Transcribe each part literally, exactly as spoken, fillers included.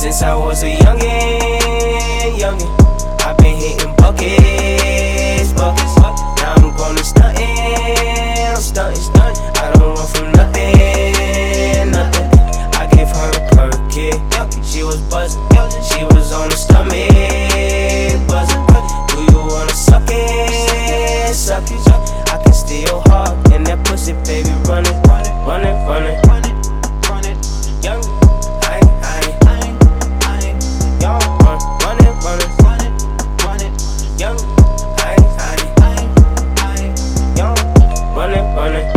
Since I was a youngin', youngin', I've been hitting buckets, buckets. Now I'm grown and stuntin', I'm stuntin', stuntin'. I don't run from nothing, nothing. I gave her a Perkit, she was buzzin', she was on the stomach, buzzin'. Do you wanna suck it, suck it? I can steal your heart and that pussy, baby, run it, run it, run it, run it, run it, run it. Young, I, I, I, I, young, run, run it, run it, run it, run it. Young, I, I, I, I, young, run it, run it.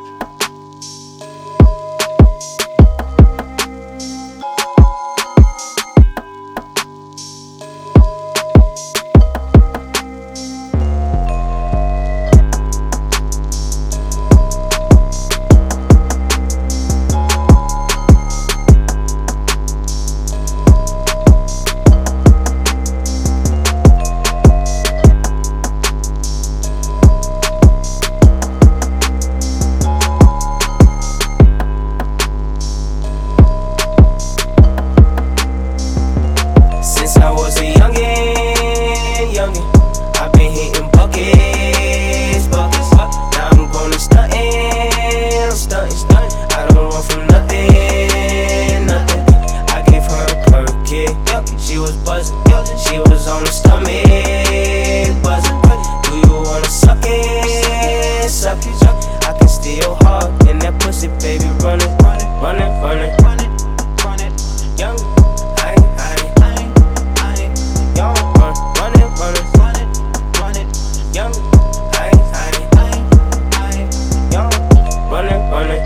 I've been hitting buckets, buckets. Now I'm grown and stuntin', I'm stuntin', stuntin'. I don't run from nothing, nothing. I gave her a Perkit, she was buzzin', she was on the stomach, buzzin'. Do you wanna suck it, suck it? I can steal your heart and that pussy, baby, run it, run it, run it, run it, run it, run it. Young, I, I, I, I, young, run, run it, run it. Young, I, I, I, I, young, run it, run it.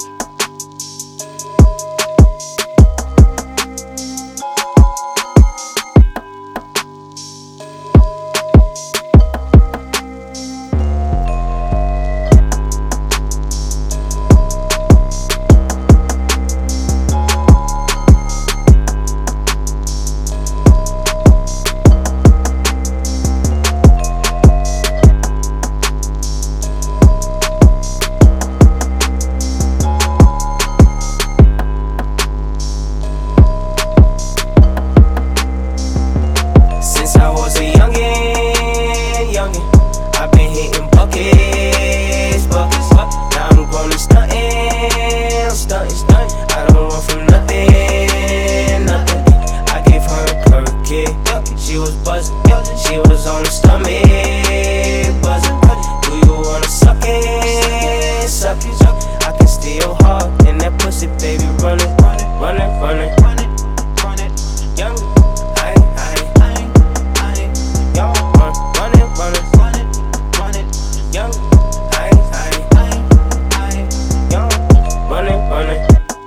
I've been hitting buckets, buckets. Now I'm grown and stuntin', I'm stuntin', stuntin'. I don't run from nothing, nothing. I gave her a Perkit, she was buzzin', she was on the stomach, buzzin'. Do you wanna suck it, suck it? I can steal your heart and that pussy, baby, run it, run it, run it, run it, run it, run it. Young, I, I, I, I, young, run, run it, run it. Young, I, I, I, I, young, run it, run it.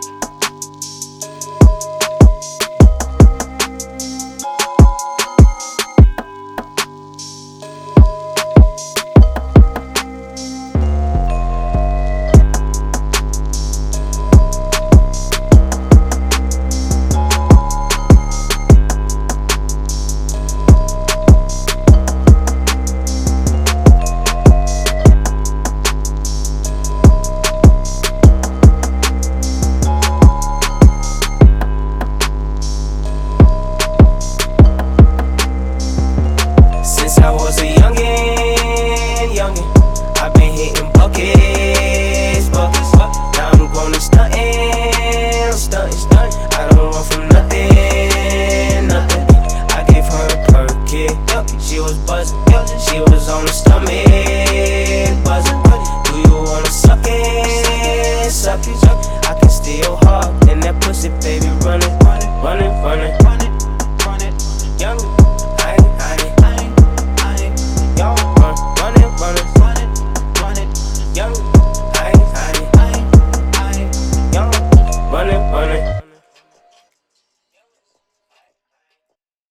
I was a youngin', youngin', I've been hitting buckets, buckets. Now I'm grown and stuntin', I'm stuntin', stuntin'. I don't run from nothing, nothing. I gave her a Perkit, she was buzzin', she was on the stomach, buzzin'. Do you wanna suck it, suck it? I can steal your heart and that pussy, baby, run it.